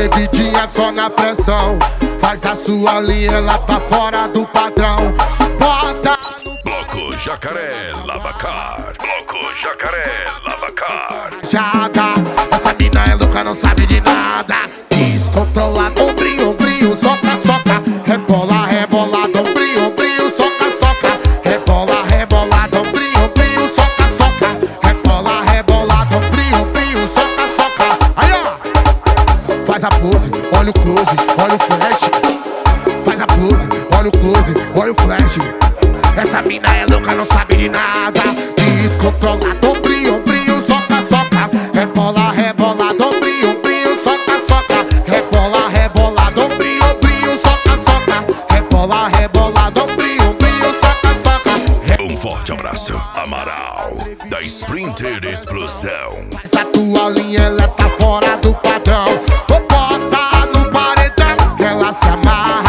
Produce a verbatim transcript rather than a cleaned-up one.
Bebidinha só na pressão. Faz a sua linha, ela tá fora do padrão. Bota no Bloco Jacaré Lavacar. Bloco Jacaré Lavacar. Jada, essa mina é louca, não sabe de nada. Descontrola, ombrinho, ombrinho, soca, soca. Rebola, rebola, ombrinho, ombrinho, soca, soca. Rebola, rebola, ombrinho, ombrinho, soca, soca. Rebola, rebola, ombrinho, ombrinho, soca, soca. Aí ó, faz a pose, olha o close, olha o flash. Faz a pose, olha o close, olha o flash. Essa mina é louca, não sabe de nada. Descontrola, ombrinho, ombrinho, soca, soca. Rebola, rebola, ombrinho, ombrinho, soca, soca. Rebola, rebola, ombrinho, ombrinho, soca, soca. Rebola, rebola, ombrinho, ombrinho, soca, soca. Um forte abraço, Amaral, da Sprinter Explosão. Essa tua linha, ela tá fora do padrão. Bota no paredão, ela se amarra.